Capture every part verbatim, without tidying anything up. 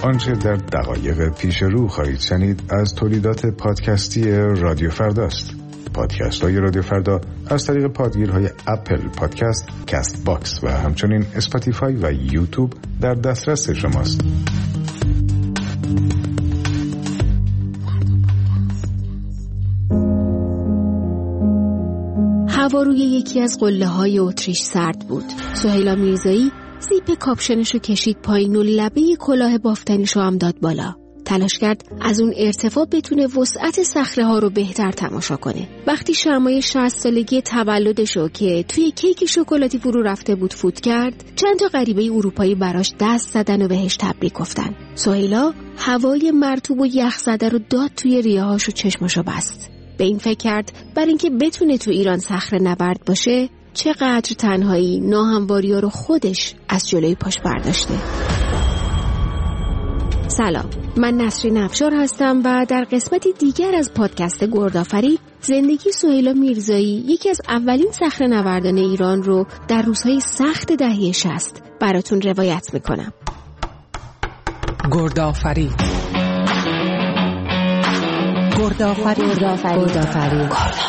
آنچه در دقایق پیش رو خواهید شنید از تولیدات پادکستی رادیو فرداست. پادکست های رادیو فردا از طریق پادگیرهای اپل پادکست، کست باکس و همچنین اسپاتیفای و یوتیوب در دسترس شماست. هوا روی یکی از قله‌های اتریش سرد بود. سهیلا میرزایی زیپ کاپشنشو کشید پایین و لبه کلاه بافتنیشو هم داد بالا. تلاش کرد از اون ارتفاع بتونه وسعت صخره‌ها رو بهتر تماشا کنه. وقتی شمعای شصت سالگی تولدشو که توی کیک شکلاتی فرو رفته بود فوت کرد، چند تا غریبه اروپایی براش دست زدن و بهش تبریک گفتن. سهیلا هوای مرطوب و یخ زده رو داد توی ریه‌هاش و چشمشو بست. به این فکر کرد برای اینکه بتونه تو ایران صخره نورد باشه، چقدر تنهایی ناهمواری‌ها رو خودش از جلوی پاش برداشته. سلام، من نسرین افشار هستم و در قسمتی دیگر از پادکست گردآفرید زندگی سهیلا میرزایی، یکی از اولین صخره‌نوردان ایران رو در روزهای سخت دهه شصت براتون روایت میکنم. گردآفرید گردآفرید گردآفرید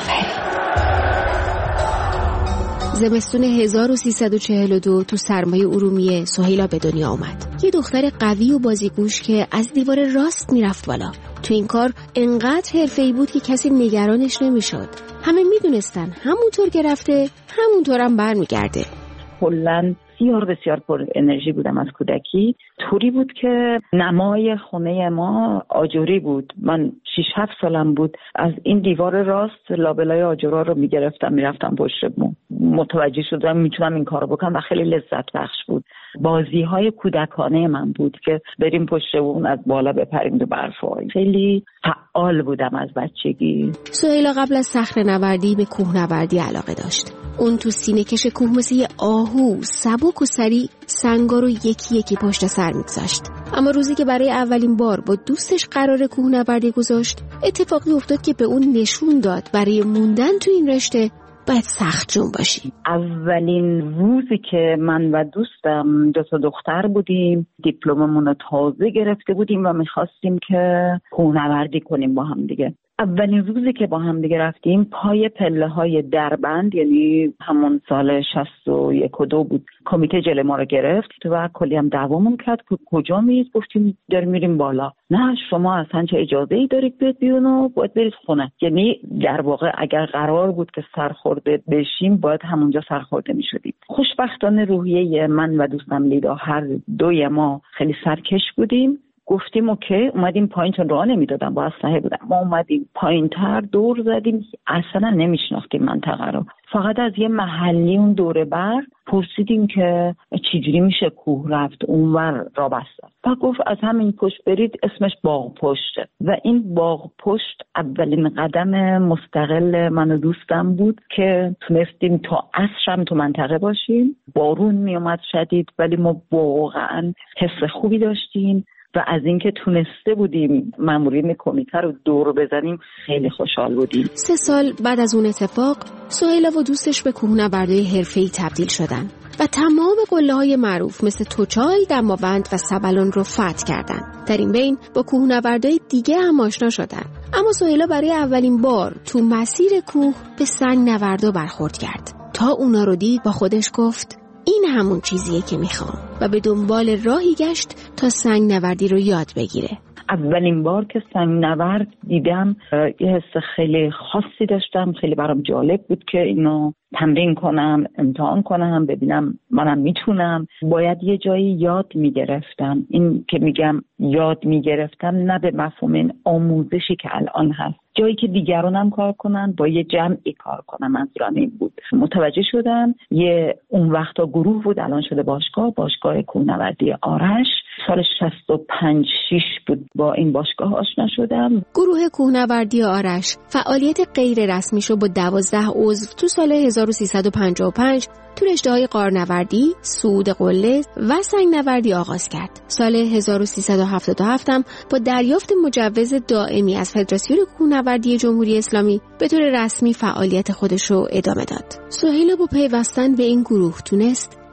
زمستون هزار و سیصد و چهل و دو تو سرمای ارومیه سهیلا به دنیا اومد. یه دختر قوی و بازیگوش که از دیوار راست میرفت بالا. تو این کار انقدر حرفه‌ای بود که کسی نگرانش نمیشد. همه میدونستن همونطور که رفته همونطور هم برمیگرده. کلاً بسیار بسیار پر انرژی بودم از کودکی. طوری بود که نمای خونه ما آجوری بود. من شش هفت سالم بود، از این دیوار راست لابلای آجورا رو میگرفتم میرفتم پشت بوم. متوجه شدم میتونم این کارو بکنم و خیلی لذت بخش بود. بازی های کودکانه من بود که بریم پشت بوم از بالا بپریم تو برف‌ها. خیلی فعال بودم از بچگی. سهیلا قبل از صخره‌نوردی به کوهنوردی علاقه داشت. اون تو سینه کش کوه مثل یه آهو سبک و سریع سنگا رو یکی یکی پشت سر میگذاشت. اما روزی که برای اولین بار با دوستش قرار کوهنوردی گذاشت، اتفاقی افتاد که به اون نشون داد برای موندن تو این رشته باید سخت جون باشی. اولین روزی که من و دوستم دو تا دختر بودیم، دیپلممون رو تازه گرفته بودیم و میخواستیم که کوهنوردی کنیم با هم دیگه. اولین روزی که با هم دیگه رفتیم پای پله های دربند، یعنی همون سال شصت و یک و دو بود، کمیته جلوی ما رو گرفت و کلی هم دعوامون کرد که کجا میرید؟ گفتیم داریم میریم بالا. نه شما اصلا چه اجازه ای دارید بیاد بیرون و باید برید خونه. یعنی در واقع اگر قرار بود که سرخورده بشیم باید همونجا سرخورده میشدیم. خوشبختانه روحیه من و دوستم لیدا هر دوی ما خیلی سرکش بودیم. گفتیم اوکی، اومدیم پایین، چون راه نمیدادم با اسلحه بودم. ما اومدیم پایین تر دور زدیم، اصلا نمیشناختیم منطقه رو. فقط از یه محلی اون دوره بر پرسیدیم که چجوری میشه کوه رفت اونور را بستن و گفت از همین پشت برید، اسمش باغ پشته. و این باغ پشت اولین قدم مستقل من و دوستم بود که تونستیم تا عصرم تو منطقه باشیم. بارون میومد شدید ولی ما واقعا حس خوبی داشتیم و از اینکه تونسته بودیم مامورین کمیته رو دور بزنیم خیلی خوشحال بودیم. سه سال بعد از اون اتفاق سهیلا و دوستش به کوهنوردای حرفه‌ای تبدیل شدن و تمام قله‌های معروف مثل توچال، دماوند و سبلون رو فتح کردن. در این بین با کوهنوردای دیگه هم آشنا شدن. اما سهیلا برای اولین بار تو مسیر کوه به سنگ نوردا برخورد کرد. تا اونا رو دید با خودش گفت این همون چیزیه که میخوام و به دنبال راهی گشت تا سنگ نوردی رو یاد بگیره. اولین بار که سنگ نورد دیدم یه حس خیلی خاصی داشتم. خیلی برام جالب بود که اینو تمرین کنم، امتحان کنم، ببینم منم میتونم. باید یه جایی یاد میگرفتم. این که میگم یاد میگرفتم نه به مفهوم این آموزشی که الان هست، جایی که دیگرانم کار کنن، با یه جمعی کار کنن. منظورم این بود. متوجه شدم یه اون وقتا گروه بود، الان شده باشگاه، باشگاه کوهنوردی آرش. سال شصت و پنج شش بود با این باشگاه آشنا شدم. گروه کوهنوردی آرش فعالیت غیر رسمیشو با دوازده عضو تو سال هزار و سیصد و پنجاه و پنج تو رشته‌های غارنوردی، صعود قله و سنگ نوردی آغاز کرد. سال هزار و سیصد و هفتاد و هفت هم با دریافت مجوز دائمی از فدراسیون کوهنوردی جمهوری اسلامی به طور رسمی فعالیت خودش رو ادامه داد. سهیلا با پیوستن به این گروه تونست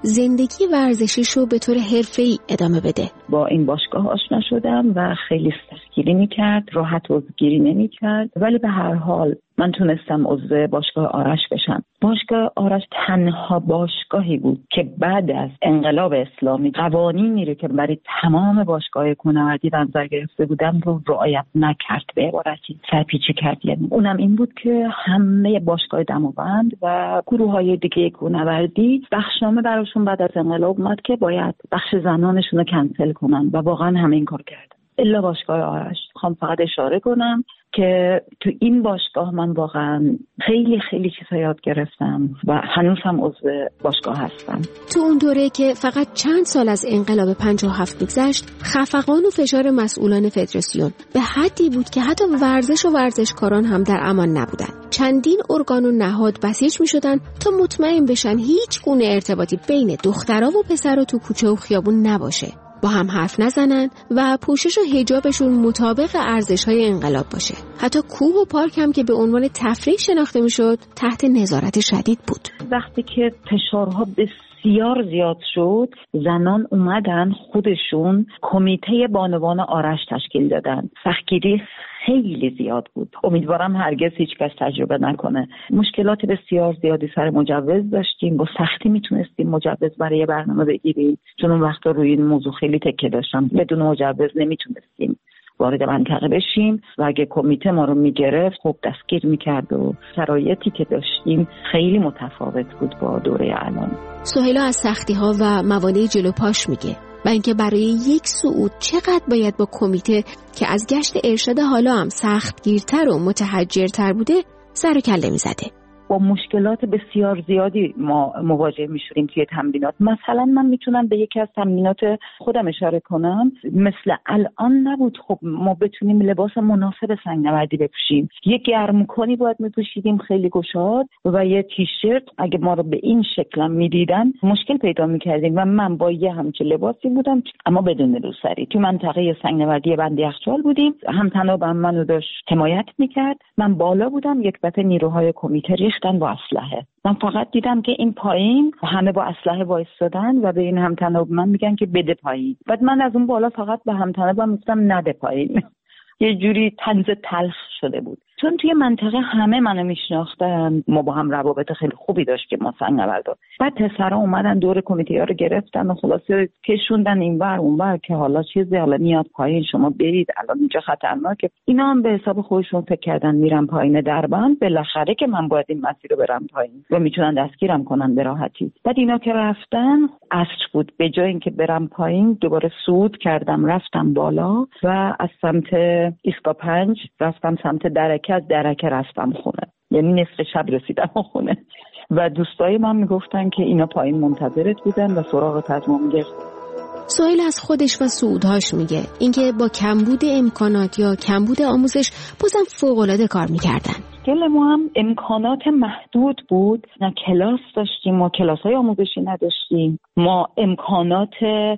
زندگی ورزشیشو به طور حرفه‌ای ادامه بده. با این باشگاه آشنا شدم و خیلی سختگیری میکرد، راحت عضوگیری نمیکرد، ولی به هر حال من تونستم عضو باشگاه آرش بشم. باشگاه آرش تنها باشگاهی بود که بعد از انقلاب اسلامی قوانینی رو که برای تمام باشگاه کوهنوردی در نظر گرفته بودم رو رعایت نکرد، به عبارتی سرپیچی کرد. یعنی اونم این بود که همه باشگاه دماوند و گروه‌های دیگه کوهنوردی بخشنامه براشون بعد از انقلاب اومد که باید بخش زنانشون رو کنسل کنن و واقعا همه این کار کردن الا باشگاه آرش. میخوام فقط اشاره کنم که تو این باشگاه من واقعا خیلی خیلی چیزا یاد گرفتم و هنوز هم عضو باشگاه هستم. تو اون دوره که فقط چند سال از انقلاب پنجاه و هفت میگذشت، خفقان و فشار مسئولان فدراسیون به حدی بود که حتی ورزش و ورزشکاران هم در امان نبودن. چندین ارگان و نهاد بسیج میشدن تا مطمئن بشن هیچ گونه ارتباطی بین دخترها و پسرها تو کوچه و خیابون نباشه، با هم حرف نزنن و پوشش و حجابشون مطابق ارزش‌های انقلاب باشه. حتی کوه و پارک هم که به عنوان تفریح شناخته میشد تحت نظارت شدید بود. وقتی که فشارها بسیار زیاد شد، زنان اومدن خودشون کمیته بانوان آرش تشکیل دادن. سختگیری خیلی زیاد بود. امیدوارم هرگز هیچ کس تجربه نکنه. مشکلات بسیار زیادی سر مجوز داشتیم. با سختی میتونستیم مجوز برای برنامه بگیریم، چون اون وقتا روی این موضوع خیلی تکیه داشتم. بدون مجوز نمیتونستیم وارد منطقه بشیم و اگه کمیته ما رو میگرفت خب دستگیر میکرد و شرایطی که داشتیم خیلی متفاوت بود با دوره الان. سهیلا از سختی‌ها و موانع جلو پاش میگه و اینکه برای یک صعود چقدر باید با کمیته که از گشت ارشاد حالا هم سختگیرتر و متحجرتر بوده سر و کله میزده. با مشکلات بسیار زیادی ما مواجه میشوریم توی تمرینات. مثلا من میتونم به یکی از تمرینات خودم اشاره کنم. مثل الان نبود خب ما بتونیم لباس مناسب سنگ‌نوردی بپوشیم. یه گرمکنی باید میپوشیدیم خیلی گشاد و یه تیشرت. اگه ما رو به این شکل میدیدن مشکل پیدا میکردیم و من با یه همچین لباسی بودم اما بدون روسری. تو منطقه سنگ‌نوردی بند یخچال بودیم. هم‌تنابم منو داشت حمایت میکرد. من بالا بودم. یک دفعه نیروهای کمیته ریختن با اسلحه. من فقط دیدم که این پایین همه با اسلحه وایسادن و به این همتناب من میگن که بده پایین. بعد من از اون بالا فقط به همتنابم میگفتم نده پایین. یه جوری طنز تلخ شده بود. چون توی منطقه همه منو میشناختن، ما با هم روابط خیلی خوبی داشت که ما سنگ‌نوردا. بعد پسرا اومدن دور کمیته رو گرفتن و خلاصه کشوندن اینور اونور که حالا چیزی حالا میاد پایین، شما برید الان اینجا خطرناکه. اینا هم به حساب خودشون فکر کردن میرم پایین دربند، بالاخره که من باید این مسیر رو برم پایین و میتونن دستگیرم کنن به راحتی. بعد اینا که رفتن عصر بود، به جای اینکه برم پایین دوباره صعود کردم رفتم بالا و از سمت ایسکا پنج رفتم سمت درکه، از درکه رفتم خونه. یعنی نصف شب رسیدم خونه و دوستای من میگفتن که اینا پایین منتظرت بودن و سراغت از ما میگرفتن. سهیل از خودش و صعودهاش میگه اینکه با کمبود امکانات یا کمبود آموزش بازم فوق‌العاده کار میکردن. گل ما هم امکانات محدود بود، نه کلاس داشتیم، ما کلاس‌های آموزشی نداشتیم، ما امکانات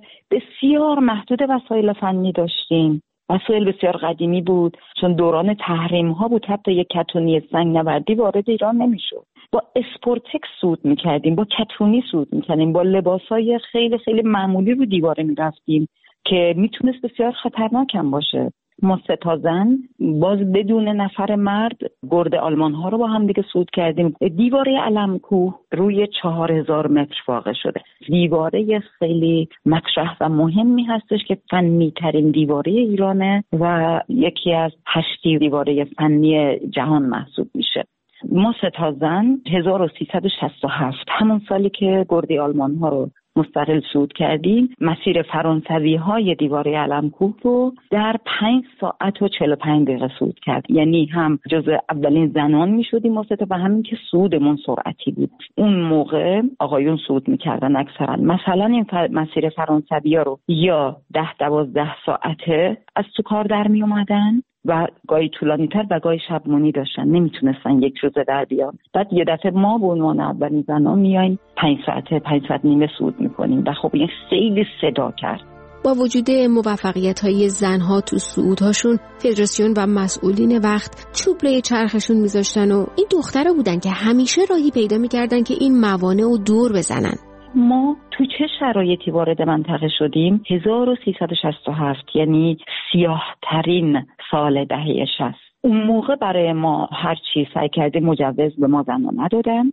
بسیار محدود وسایل فنی داشتیم. وسایل بسیار قدیمی بود چون دوران تحریم ها بود، حتی یک کتونی سنگ‌نوردی وارد ایران نمیشد. با اسپورتکس صعود میکردیم، با کتونی صعود میکردیم، با لباسای خیلی خیلی معمولی رو دیواره میرفتیم که میتونست بسیار خطرناک هم باشه. ما سه تا زن باز بدون نفر مرد گرد آلمان ها رو با هم دیگه صعود کردیم. دیواره علم‌کوه روی چهار هزار متر واقع شده. دیواره خیلی مطرح و مهمی هستش که فنی ترین دیواره ایرانه و یکی از هشت دیواره فنی جهان محسوب میشه. ما سه تا زن هزار و سیصد و شصت و هفت همون سالی که گرد آلمان ها رو مستقل صعود کردیم، مسیر فرانسوی های دیواره علم‌کوه رو در پنج ساعت و چهل و پنج دقیقه صعود کرد. یعنی هم جزو اولین زنان می شدیم و همین که صعودمون سرعتی بود. اون موقع آقایون صعود میکردن اکثرا. مثلا این فر... مسیر فرانسوی ها رو یا ده دوازده ساعته از تو کار در می اومدن و گاهی طولانی تر و گاهی شبمونی داشتن، نمیتونستن یک روزه در بیان. بعد یه دفعه ما به عنوان اولین زنان میایم پنج ساعته پنج ساعت نیمه صعود میکنیم و خب این خیلی صدا کرد. با وجود موفقیت‌های زنها تو صعودهاشون، فدراسیون و مسئولین وقت چوب روی چرخشون میذاشتن و این دخترها بودن که همیشه راهی پیدا میکردن که این موانع رو دور بزنن. ما تو چه شرایطی وارد منطقه شدیم؟ هزار و سیصد و شصت و هفت، یعنی سیاه ترین سال دهه شصت. اون موقع برای ما هر چی سعی کردیم مجوز به ما زنها ندادن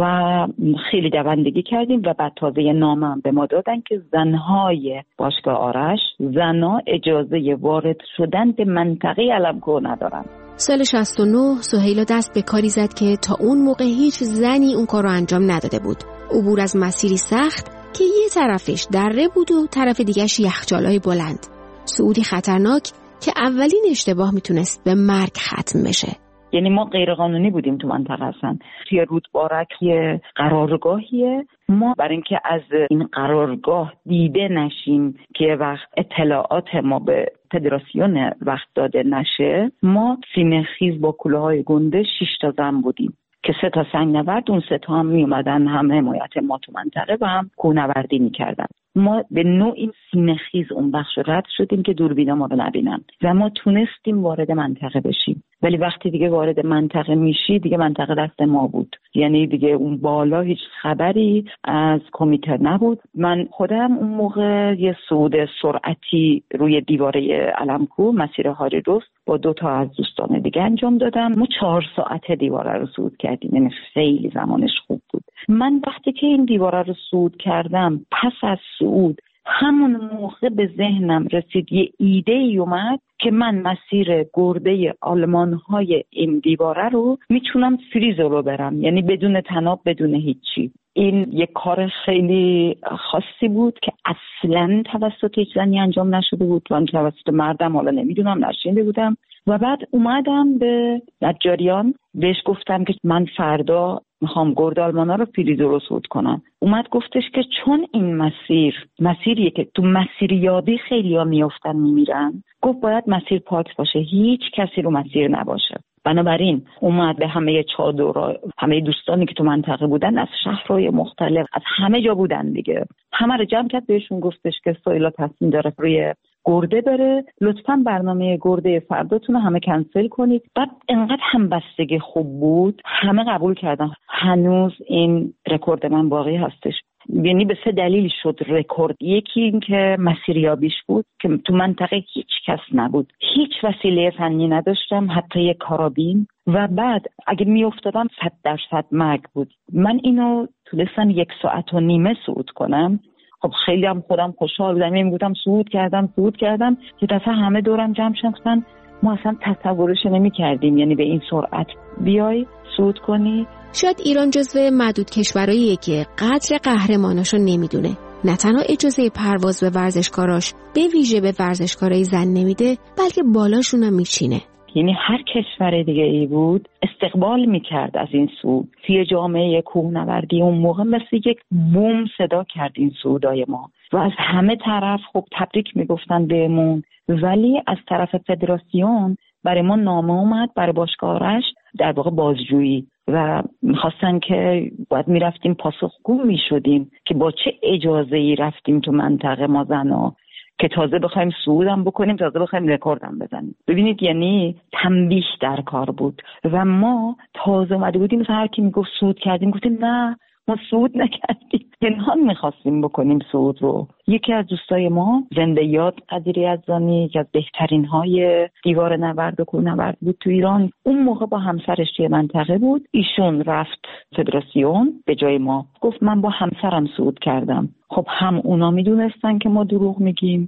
و خیلی دوندگی کردیم و بعد تازه نامه هم به ما دادن که زنهای باشگاه آرش زنها اجازه وارد شدن به منطقه علمکو ندارن. سال شصت و نه سهیلا دست به کاری زد که تا اون موقع هیچ زنی اون کار رو انجام نداده بود. عبور از مسیری سخت که یه طرفش دره بود و طرف دیگه‌اش یخچالای بلند. صعودی خطرناک که اولین اشتباه میتونست به مرگ ختم بشه. یعنی ما غیر قانونی بودیم تو منطقه هستن. توی رودبارک یه قرارگاهیه. ما برای اینکه از این قرارگاه دیده نشیم که وقت اطلاعات ما به فدراسیون وقت داده نشه، ما سینه خیز با کلاهای گنده شش تا زن بودیم که سه تا سنگ نورد، اون سه تا هم می اومدن هم حمایت ما تو منطقه و هم کوهنوردی میکردن. ما به نوعی سینه خیز اون بخش رد شدیم که دوربینا ما رو نبینن و ما تونستیم وارد منطقه بشیم. ولی وقتی دیگه وارد منطقه میشی دیگه منطقه دست ما بود، یعنی دیگه اون بالا هیچ خبری از کمیته نبود. من خودم اون موقع یه صعود سرعتی روی دیواره علمکو مسیر هاری روز با دو تا از دوستان دیگه انجام دادم. ما چهار ساعت دیواره رو صعود کردیم، یعنی خیلی زمانش خوب بود. من وقتی که این دیواره رو صعود کردم، پس از صعود همون موقع به ذهنم رسید یه ایده ای اومد که من مسیر گرده آلمان‌های این دیواره رو میتونم فریز رو برم، یعنی بدون تناب، بدون هیچی. این یک کار خیلی خاصی بود که اصلاً توسط هیچ زنی انجام نشده بود و توسط مردم حالا نمیدونم، نشینده بودم. و بعد اومدم به نجاریان بهش گفتم که من فردا میخوام گرد آلمانا رو فریز رو صعود کنم. اومد گفتش که چون این مسیر مسیریه که تو مسیریابی خیلی ها میافتن میمیرن، گفت باید مسیر پاک باشه، هیچ کسی رو مسیر نباشه. بنابراین اومد به همه چادرها، همه دوستانی که تو منطقه بودن از شهرهای مختلف، از همه جا بودن دیگه، همه رو جمع کرد. بهشون گفتش که سهیلا تصمیم داره روی گرده بره، لطفاً برنامه گرده فرداتون رو همه کنسل کنید. بعد انقدر همبستگی خوب بود، همه قبول کردن. هنوز این رکورد من باقی هستش. یعنی به سه دلیل شد رکورد. یکی این که مسیریابیش بود که تو منطقه هیچ کس نبود، هیچ وسیله فنی نداشتم، حتی یک کارابین. و بعد اگه می افتادم صد درصد مرگ بود. من اینو تونستم یک ساعت و نیمه صعود کنم. خب خیلی هم خودم خوشحال بودم، می گفتم صعود کردم صعود کردم که دفعه همه دورم جمع شدن. ما اصلا تصورش نمی کردیم، یعنی به این سرعت بیای صعود کنی. شاید ایران جزو معدود کشوراییه که قدر قهرماناشو نمیدونه. نه تنها اجازه پرواز به ورزشکاراش به ویژه به ورزشکارای زن نمیده، بلکه بالاشون هم میچینه. یعنی هر کشور دیگه ای بود استقبال میکرد از این صعود. توی جامعه کوهنوردی اون موقع مثل یک بوم صدا کرد این صعودای ما و از همه طرف خب تبریک میگفتن بهمون. ولی از طرف فدراسیون برای ما نامه اومد، برای باشگاه آرش در واقع بازجویی، و میخواستن که باید میرفتیم پاسخگو میشدیم که با چه اجازه‌ای رفتیم تو منطقه ما زنا که تازه بخوایم صعودم بکنیم، تازه بخوایم رکوردم بزنیم. ببینید یعنی تنبیه در کار بود و ما تازه اومده بودیم، مثلا هر کی میگفت صعود کردیم گفتیم نه ما صعود نکردیم، پنهان میخواستیم بکنیم صعود رو. یکی از دوستای ما زنده یاد قدیر یزدانی، یکی از بهترین های دیوار نورد و کوهنورد بود تو ایران، اون موقع با همسرش توی منطقه بود. ایشون رفت فدراسیون به جای ما، گفت من با همسرم صعود کردم. خب هم اونا میدونستن که ما دروغ میگیم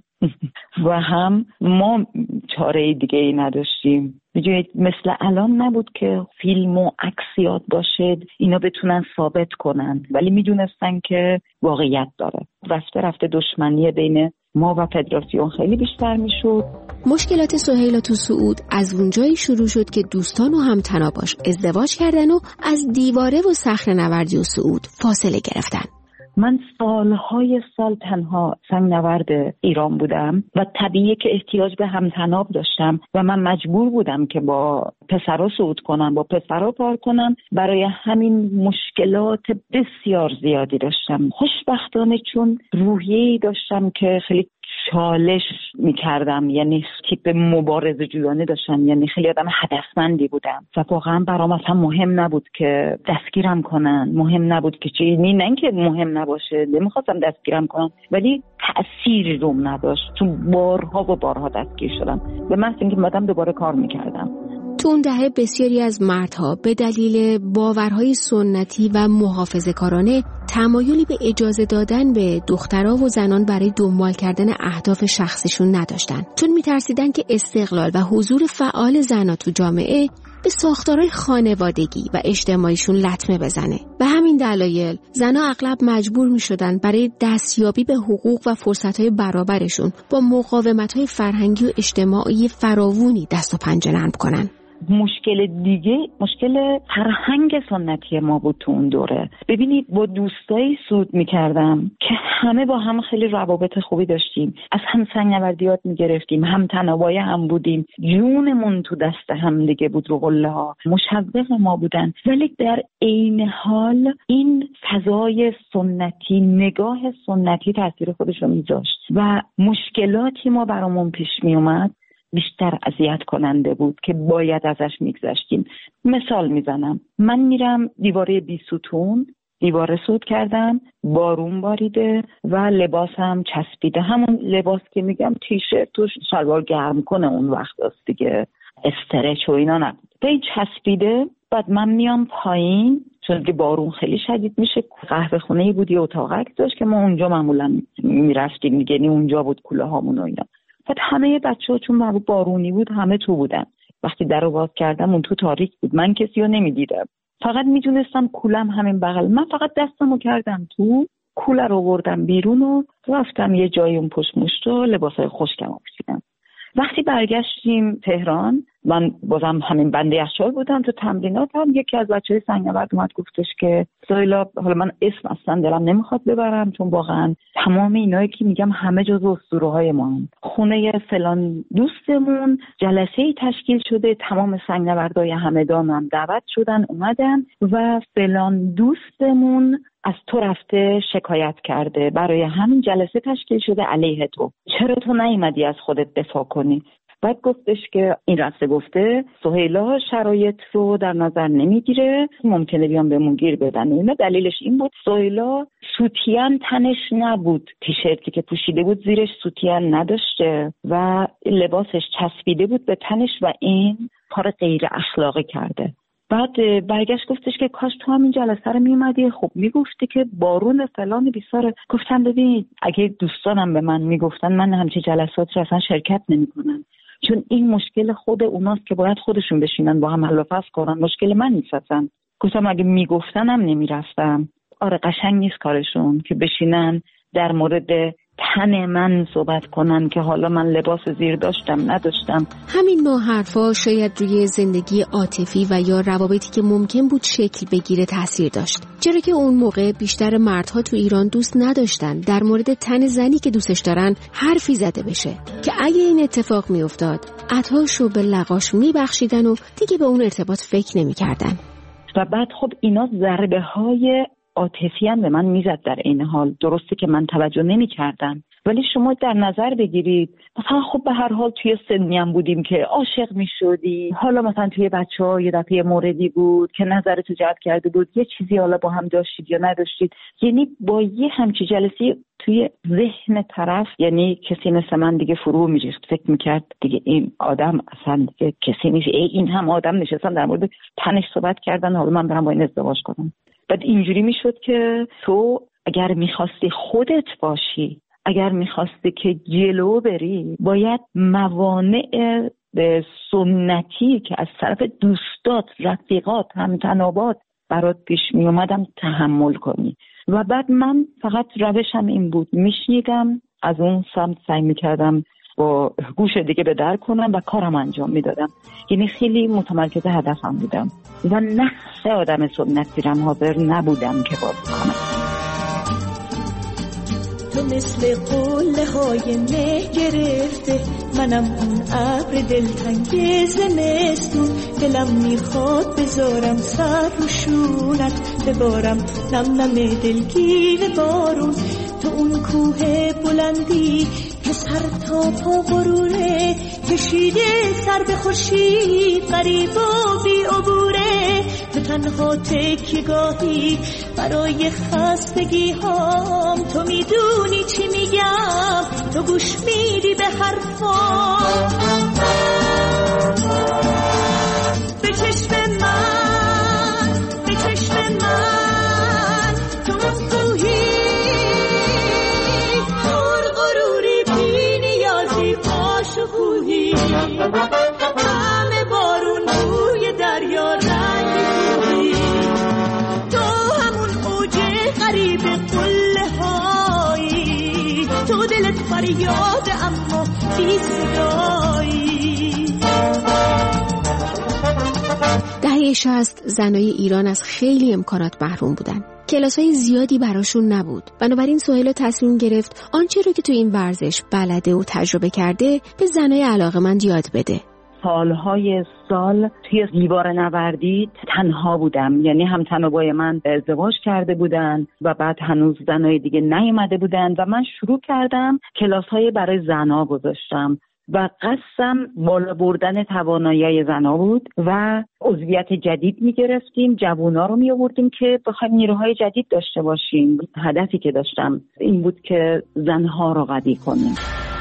و هم ما چاره دیگه ای نداشتیم. می‌دونید مثل الان نبود که فیلم و عکس یاد باشه اینا بتونن ثابت کنن، ولی میدونستن که واقعیت داره. رفته رفته دشمنی بین ما و فدراسیون خیلی بیشتر میشد. مشکلات سهیلا تو صعود از اونجایی شروع شد که دوستان و همتناباش ازدواج کردن و از دیواره و صخره‌نوردی و صعود فاصله گرفتن. من سالهای سال تنها سنگ نورد ایران بودم و طبیعیه که احتیاج به همتناب داشتم و من مجبور بودم که با پسرا صعود کنم، با پسرا کار کنم. برای همین مشکلات بسیار زیادی داشتم. خوشبختانه چون روحیه‌ای داشتم که خیلی چالش میکردم، یعنی تیپ مبارزه جویانه داشتم، یعنی خیلی آدم هدفمندی بودم و واقعا برام اصلا مهم نبود که دستگیرم کنن، مهم نبود که چی، نه اینکه مهم نباشه، نمیخواستم دستگیرم کنن ولی تأثیری روم نداشت، چون بارها و بارها دستگیر شدم به محض اینکه مدام دوباره کار میکردم. تو اون دهه بسیاری از مردها به دلیل باورهای سنتی و محافظه‌کارانه تمایلی به اجازه دادن به دخترها و زنان برای دنبال کردن اهداف شخصیشون نداشتن، چون میترسیدن که استقلال و حضور فعال زنها تو جامعه به ساختارهای خانوادگی و اجتماعیشون لطمه بزنه. به همین دلایل زنها اغلب مجبور میشدن برای دستیابی به حقوق و فرصتهای برابرشون با مقاومت‌های فرهنگی و اجتماعی فراوانی دست و پنجه نرم کنن. مشکل دیگه مشکل فرهنگ سنتی ما بود تو اون دوره. ببینید با دوستایی سود میکردم که همه با هم خیلی روابط خوبی داشتیم، از هم سنگ‌نوردیات میگرفتیم، هم تنابای هم بودیم، جونمون تو دست هم دیگه بود، رو قله ها مشوق ما بودن، ولی در عین حال این فضای سنتی، نگاه سنتی تاثیر خودش رو میذاشت و مشکلاتی ما برامون پیش میومد بیشتر اذیت کننده بود که باید ازش میگذشتیم. مثال میزنم، من میرم دیواره بی ستون، دیواره سود کردم، بارون باریده و لباسم چسبیده، همون لباس که میگم تیشرت توش شلوار گرم کنه اون وقت است دیگه، استرچ و اینا نبود، به این چسبیده. بعد من میام پایین چون که بارون خیلی شدید میشه، قهوه خونه‌ای بود، یه اتاقک داشت که ما اونجا معمولا میرفتیم دیگه، یعنی اونجا بود کوله هامون و اینا. بعد همه بچه‌ها چون بارونی بود همه تو بودن. وقتی درو باز کردم اون تو تاریک بود، من کسی رو نمیدیدم، فقط میدونستم کولم همین بغل. من فقط دستمو کردم تو کوله رو بردم بیرون و رفتم یه جایی اون پشت مشت و لباسای خشکم آوردم. وقتی برگشتیم تهران، من بازم همین بنده یخچال بودم تو تمریناتم، یکی از بچه‌های سنگ‌نورد اومد گفتش که سهیلا، حالا من اسم اصلا دلم نمیخواد ببرم چون واقعا تمام اینایی که میگم همه جزو اسطوره‌های ما هم. خونه فلان دوستمون جلسه‌ای تشکیل شده، تمام سنگ‌نوردای همدان هم دعوت شدن اومدن و فلان دوستمون از تو رفته شکایت کرده، برای همین جلسه تشکیل شده علیه تو، چرا تو نیومدی از خودت دفاع کنی؟ بعد گفتش که این راسته گفته سهیلا شرایط رو در نظر نمیگیره، ممکنه بیان بهمون گیر بدن. اینا دلیلش این بود سهیلا سوتین تنش نبود، تیشرتی که پوشیده بود زیرش سوتین نداشته و لباسش چسبیده بود به تنش و این کار غیر اخلاقی کرده. بعد برگشت گفتش که کاش تو همین جلسه رو میومدی، خب میگفتی که بارون فلان بیساره. گفتم ببین اگه دوستانم به من میگفتن من همچین جلسات رو اصلا شرکت نمیکنم، چون این مشکل خود اوناست که باید خودشون بشینن با هم حل و فصل کنن، مشکل من نیست اصلا. گفتم اگه میگفتنم نمیرفتم. آره قشنگ نیست کارشون که بشینن در مورد تن من صحبت کنن که حالا من لباس زیر داشتم نداشتم. همین نوع حرفا شاید روی زندگی عاطفی و یا روابطی که ممکن بود شکل بگیره تاثیر داشت، چرا که اون موقع بیشتر مردها تو ایران دوست نداشتن در مورد تن زنی که دوستش دارن حرفی زده بشه که اگه این اتفاق میافتاد عطاشو به لقاش میبخشیدن و دیگه به اون ارتباط فکر نمیکردن. و بعد خب اینا ضربه های عاطفی هم به من میزد در این حال، درسته که من توجه نمی کردم ولی شما در نظر بگیرید مثلا خب به هر حال توی سنی هم بودیم که عاشق می شدی، حالا مثلا توی بچه ها یه دفعه موردی بود که نظرتو جلب کرده بود، یه چیزی حالا با هم داشتید یا نداشتید، یعنی با یه همچی جلسی توی ذهن طرف، یعنی کسی مثل من دیگه فرو می ریخت، فکر می کرد دیگه این آدم اصلا دیگه کسی نیست، ای این هم آدم نشستن در مورد تنش صحبت کردن، حالا من برم با این ازدواج کنم. بعد اینجوری میشد که تو اگر میخواستی خودت باشی، اگر میخواستی که جلو بری، باید موانع به سنتی که از طرف دوستات، رفیقات، همتنابات برات پیش میومدم تحمل کنی. و بعد من فقط روشم این بود، میشنیدم، از اون سمت سعی میکردم با گوش دیگه به در کنم و کارم انجام میدادم، یعنی خیلی متمرکز هدفم بودم و نقش آدم سنتی رم حاضر نبودم که باز کنم. تو مثل قله های مه گرفته، منم اون ابر دلتنگ زمستون، دلم میخواد بذارم سر رو شونت، ببارم نم نم دلگیر بارون، تو اون کوه بلندی که سر تا پا غروره، کشیده سر به خورشید غریب و بی عبوره. تو تنها تکیه‌گاهی برای خستگی هام، تو میدونی چی میگم، تو گوش میدی به حرفام. به چشم من، به چشم من، تو اون کوهی پر غروری بی نیازی پاشکوهی، همه بارون روی دریا رنگ کوهی، تو همون اوج غریب قله هایی، تو دلت فریاد اما بی صدایی. دهه شصت زنای ایران از خیلی امکانات محروم بودن. کلاس‌های زیادی براشون نبود. بنابراین سهیلا تصمیم گرفت آنچه رو که تو این ورزش بلده و تجربه کرده به زنای علاقه‌مند یاد بده. سالهای سال توی دیوار نوردی تنها بودم، یعنی هم تنابای من ازدواج کرده بودن و بعد هنوز زنای دیگه نیومده بودن و من شروع کردم کلاس‌های برای زنا گذاشتم و قصدم بالا بردن توانایی زنا بود و عضویت جدید میگرفتیم، جوونا رو میآوردیم که بخوایم نیروهای جدید داشته باشیم. هدفی که داشتم این بود که زنها رو قوی کنیم.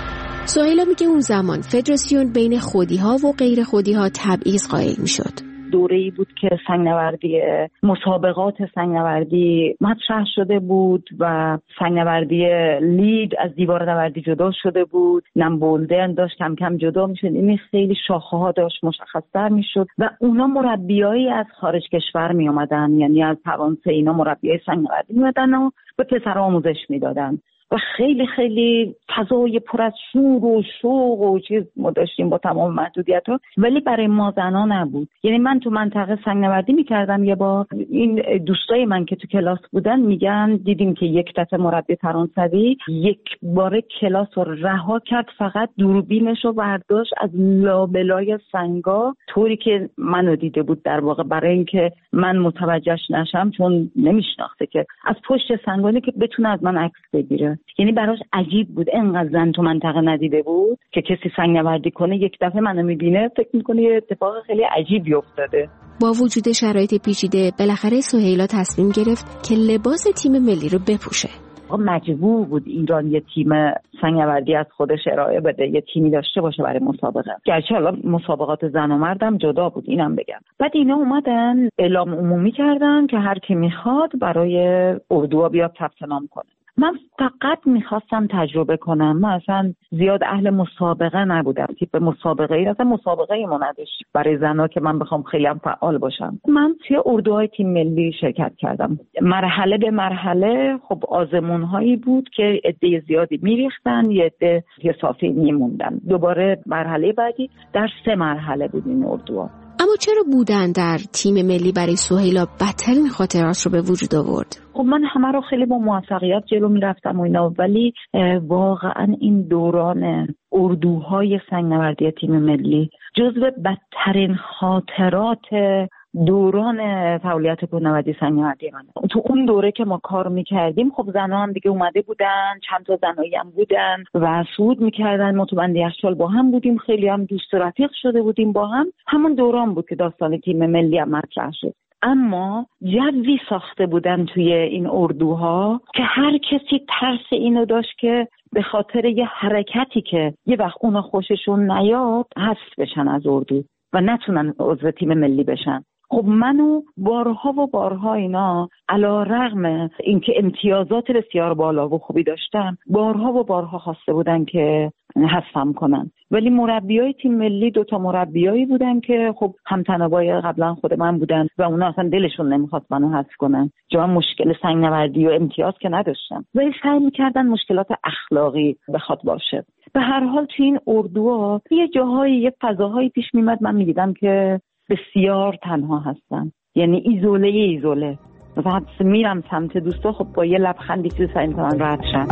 سهیلا میگه اون زمان فدراسیون بین خودی‌ها و غیر خودی‌ها تبعیض قائل میشد. دوره‌ای بود که سنگ‌نوردی، مسابقات سنگ‌نوردی مطرح شده بود و سنگ‌نوردی لید از دیوار نوردی جدا شده بود، نم بولدن داشت کم کم جدا میشد، این خیلی شاخه‌ها داشت مشخص‌تر میشد و اونا مربیایی از خارج کشور می اومدن، یعنی از فرانسه اینا مربیای سنگ‌نوردی می اومدن و به پسرها آموزش میدادن و خیلی خیلی فضای پر از شور و شوق و چیز ما داشتیم با تمام محدودیت‌ها، ولی برای ما زنا نبود. یعنی من تو منطقه سنگ‌نوردی می‌کردم، یه بار این دوستای من که تو کلاس بودن میگن دیدیم که یک دفعه مربی فرانسوی یک بار کلاس رو رها کرد، فقط دوربینش رو برداشت از لابلای سنگا طوری که منو دیده بود، در واقع برای اینکه من متوجهش نشم، چون نمیشناخته که از پشت سنگانی که بتونه از من عکس بگیره. یعنی براش عجیب بود، انقدر زن تو منطقه ندیده بود که کسی سنگ‌نوردی کنه یک دفعه منو میبینه فکر میکنه یه اتفاق خیلی عجیبی افتاده. با وجود شرایط پیچیده بالاخره سهیلا تصمیم گرفت که لباس تیم ملی رو بپوشه. مجبور بود ایران یه تیم سنگ‌نوردی از خودش ارائه بده، یه تیمی داشته باشه برای مسابقه. گرچه حالا مسابقات زن و مردم جدا بود، اینم بگم. بعد اینا اومدن اعلام عمومی کردن که هر کی میخواد برای اردوها بیاد ثبت نام کنه. من فقط میخواستم تجربه کنم، من اصلا زیاد اهل مسابقه نبودم، تیپ مسابقه ای اصلا مسابقه ای نداشت برای زنا که من بخوام خیلی هم فعال باشم. من توی اردوهای تیم ملی شرکت کردم، مرحله به مرحله. خب آزمونهایی بود که عده زیادی میریختن، یه عده یه صافی میموندن، دوباره مرحله بعدی. در سه مرحله بود این اردوها. اما چرا بودن در تیم ملی برای سهیلا بدترین خاطرات رو به وجود آورد؟ خب من همه رو خیلی با موفقیت جلو میرفتم و اینا، ولی واقعا این دوران اردوهای سنگ‌نوردی تیم ملی جزو بدترین خاطرات دوران فعالیت کوهنوردی سنگ‌نوردی من. تو اون دوره که ما کار میکردیم خب زنها هم دیگه اومده بودن، چند تا زنایی هم بودن و صعود میکردن، ما تو بند یخچال با هم بودیم، خیلی هم دوست و رفیق شده بودیم با هم. همون دوران بود که داستان تیم ملی هم مطرح شد. اما جوی ساخته بودن توی این اردوها که هر کسی ترس اینو داشت که به خاطر یه حرکتی که یه وقت اونا خوششون نیاد حذف بشن از اردو و نتونن عضو تیم ملی بشن. خب منو بارها و بارها اینا علی رغم اینکه امتیازات بسیار بالا و خوبی داشتم، بارها و بارها خواسته بودن که حذفم کنن، ولی مربیای تیم ملی دوتا مربیایی بودن که خب همتنابای قبلا خود من بودن و اونا اصلا دلشون نمیخواست منو حذف کنن، چون من مشکل سنگ‌نوردی و امتیاز که نداشتم، ولی سعی میکردن مشکلات اخلاقی بخواد باشه. به هر حال تو این اردوها یه جاهایی یه فضاهایی پیش میمد من میدیدم که بسیار تنها هستن، یعنی ایزوله ایزوله. مثلا میرم سمت دوستا، خب با یه لبخندی که سعی میکنن رد شن.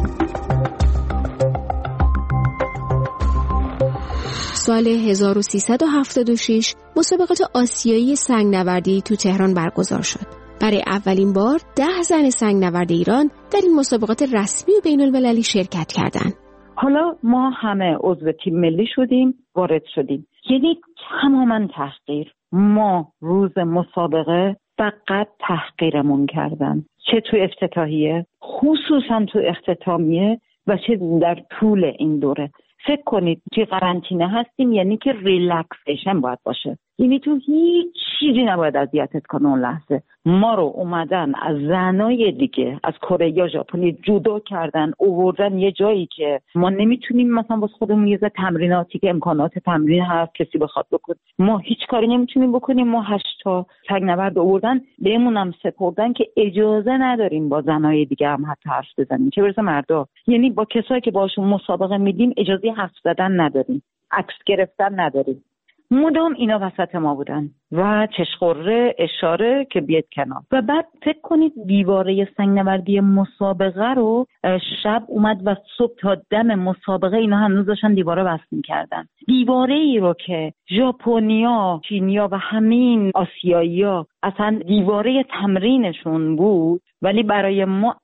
سال هزار و سیصد و هفتاد و شش مسابقات آسیایی سنگ‌نوردی تو تهران برگزار شد. برای اولین بار ده زن سنگ‌نورد ایران در این مسابقات رسمی و بین‌المللی شرکت کردند. حالا ما همه عضو تیم ملی شدیم، وارد شدیم. یعنی تماما تحقیر. ما روز مسابقه فقط تحقیرمون کردن، چه تو افتتاحیه، خصوصا تو اختتامیه و چه در طول این دوره. فکر کنید توی قرنطینه هستیم، یعنی که ریلکسیشن باید باشه، یعنی تو هیچ چیزی نباید اذیتت کنه اون لحظه. ما رو اومدن از زنای دیگه از کره یا ژاپنی جدا کردن، آوردن یه جایی که ما نمیتونیم مثلا واسه خودمون یه تمریناتی که امکانات تمرین هست کسی بخواد بکنه، ما هیچ کاری نمیتونیم بکنیم. ما هشت تا تگنورد آوردن بهمون هم سپردن که اجازه نداریم با زنای دیگه هم حتی حرف بزنیم، چه برسه مردا. یعنی با کسایی که باشون مسابقه میدیم اجازه حرف زدن نداریم، عکس گرفتن نداریم. مدام اینا وسط ما بودن و چشخوره اشاره که بیاد کنار. و بعد فکر کنید دیواره سنگ‌نوردی مسابقه رو شب اومد و صبح تا دم مسابقه اینا هنوز داشتن دیواره بس می‌کردن. دیواره ای رو که ژاپنیا، چینیا و همین آسیایی‌ها اصلا دیواره تمرینشون بود، ولی برای ما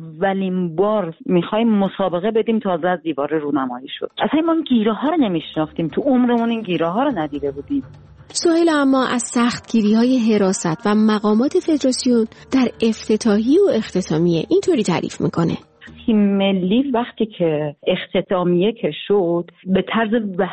اولین بار میخوایم مسابقه بدیم تازه از دیوار رونمایی شد. اصلا ما گیره ها رو نمیشناختیم، تو عمرمون این گیره ها رو ندیده بودیم. سهیلا اما از سختگیری های حراست و مقامات فدراسیون در افتتاحی و اختتامیه اینطوری تعریف میکنه. تیم ملی وقتی که اختتامیه که شد به طرز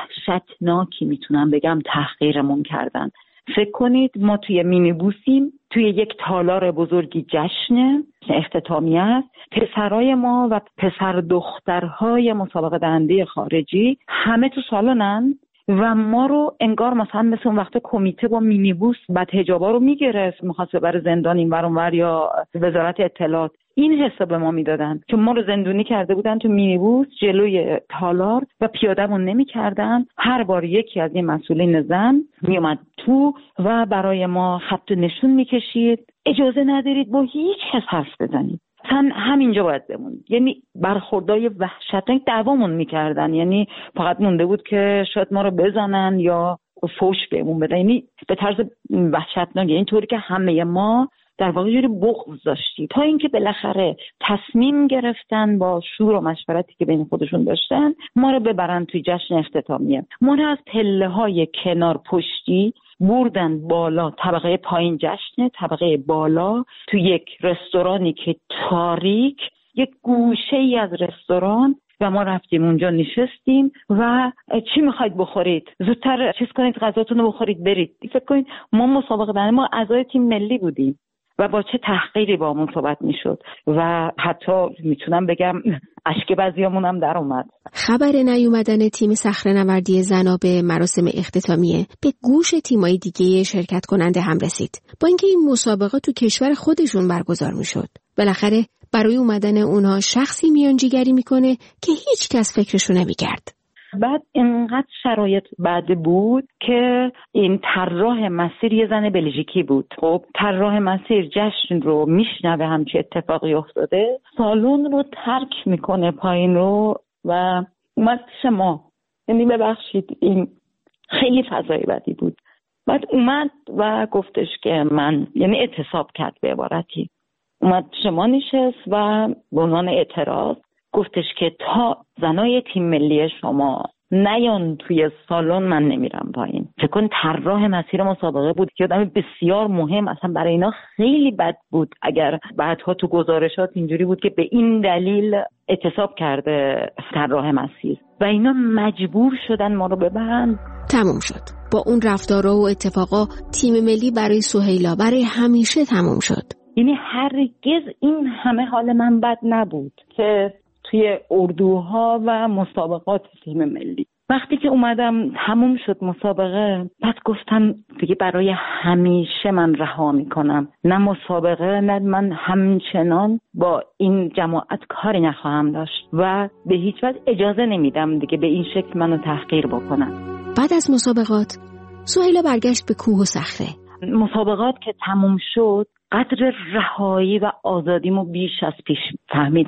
وحشتناکی میتونم بگم تحقیرمون کردن. فکر کنید ما توی مینیبوسیم، توی یک تالار بزرگی جشن اختتامیه است، پسرای ما و پسر دخترهای مسابقه دهنده خارجی همه تو سالنن و ما رو انگار مثلا مثل اون وقت کمیته با مینیبوس بعد حجابا رو میگرفت میخواست ببره زندان این ور اون ور یا وزارت اطلاعات، این حساب به ما میدادن که ما رو زندونی کرده بودن تو مینیبوس جلوی تالار و پیاده‌مون نمی‌کردن. هر بار یکی از این مسئولین زن میومد تو و برای ما خط نشون میکشید، اجازه ندارید با هیچ کس حرف بزنید، اصلا همینجا باید بمونید. یعنی برخوردای وحشتناک دعوامون میکردن، یعنی فقط مونده بود که شاید ما رو بزنن یا فوش بهمون بدن، یعنی به طرز وحشتناک، اینطوری که همه ما در واقع جوری بغض داشتیم تا اینکه بالاخره تصمیم گرفتن با شور و مشورتی که بین خودشون داشتن ما رو ببرن توی جشن اختتامیه. ما رو از پله‌های کنار پشتی بردن بالا طبقه پایین جشن، طبقه بالا تو یک رستورانی که تاریک، یک گوشه ای از رستوران، و ما رفتیم اونجا نشستیم و چی میخواید بخورید؟ زودتر چیز کنید غذاتون رو بخورید برید. فکر کنید ما مسابقه دهنده، ما اعضای تیم ملی بودیم و با چه تحقیری با همون صحبت میشد و حتی میتونم بگم اشک بعضیامون هم در اومد. خبر نیومدن تیم صخره‌نوردی زنا به مراسم اختتامیه به گوش تیمای دیگه شرکت کننده هم رسید. با اینکه این مسابقه تو کشور خودشون برگزار میشد، بالاخره برای اومدن اونها شخصی میانجیگری میکنه که هیچ کس فکرشو نمیکرد. بعد اینقدر شرایط بعد بود که این طراح مسیر یه زن بلژیکی بود. خب طراح مسیر جشن رو میشنوه همچی اتفاقی افتاده، سالن رو ترک میکنه پایین رو و اومد پیش ما. یعنی ببخشید این خیلی فضای بدی بود. بعد اومد و گفتش که من، یعنی اعتصاب کرد به عبارتی، اومد پیش ما نشست و به عنوان اعتراض گفتش که تا زنای تیم ملی شما نیان توی سالن من نمیرم پایین. فکر کن طراح مسیر مسابقه بود که آدم بسیار مهم، اصلا برای اینا خیلی بد بود اگر بعدها تو گزارشات اینجوری بود که به این دلیل اعتصاب کرده طراح مسیر و اینا مجبور شدن ما رو ببرن. تموم شد. با اون رفتارها و اتفاقا تیم ملی برای سهیلا برای همیشه تموم شد. یعنی هرگز این همه حال من بد نبود که توی اردوها و مسابقات تیم ملی. وقتی که اومدم تموم شد مسابقه، بعد گفتم دیگه برای همیشه من رها میکنم، نه مسابقه نه من همچنان با این جماعت کاری نخواهم داشت و به هیچ وجه اجازه نمیدم دیگه به این شکل منو تحقیر بکنن. بعد از مسابقات سهیلا برگشت به کوه و صخره. مسابقات که تموم شد قدر رهایی و آزادیمو بیش از پیش فهمیدم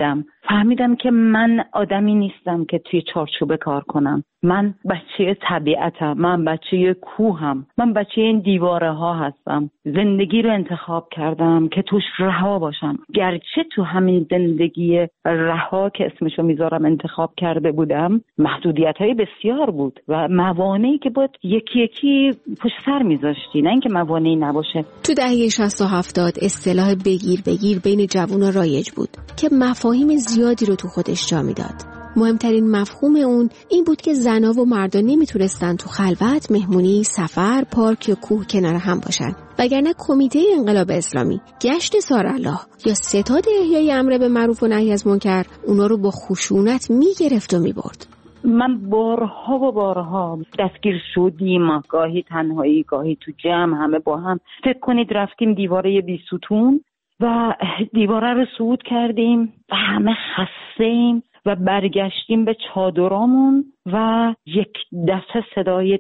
فهمیدم که من آدمی نیستم که توی چارچوبه کار کنم. من بچه طبیعتم، من بچه کوهم، من بچه این دیواره ها هستم. زندگی رو انتخاب کردم که توش رها باشم. گرچه تو همین زندگی رها که اسمشو میذارم انتخاب کرده بودم، محدودیت های بسیار بود و موانعی که باید یکی یکی پشت سر میذاشتی، نه اینکه موانعی نباشه. تو دهه شصت و هفتاد اصطلاح بگیر بگیر بین جوونا رایج بود که مفاهیم زیادی رو تو خودش جا میداد. مهمترین مفهوم اون این بود که زنا و مردا نمیتونستن تو خلوت، مهمونی، سفر، پارک یا کوه کنار هم باشن، وگرنه کمیته انقلاب اسلامی، گشت سارالله یا ستاد احیای امر به معروف و نهی از منکر اونا رو با خشونت میگرفت و میبرد. من بارها و بارها دستگیر شدیم، گاهی تنهایی، گاهی تو جمع، همه با هم. فکر کنید رفتیم دیواره بی ستون و دیواره رو صعود کردیم و همه خسته‌ایم و برگشتیم به چادرامون و یک دفعه صدای